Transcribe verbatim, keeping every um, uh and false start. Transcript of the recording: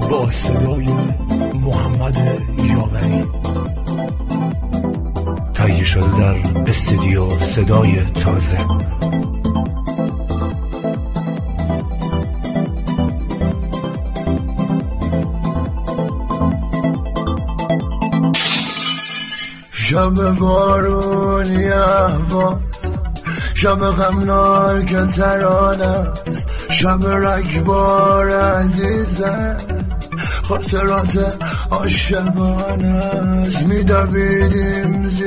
با صدای محمد یاوری تهیه شده در استودیو صدای تازه. شب بارونی احواز، شب غمناک ترانه است، شب رگبار عزیزم، خاطرات عاشقانه است. می‌دویدیم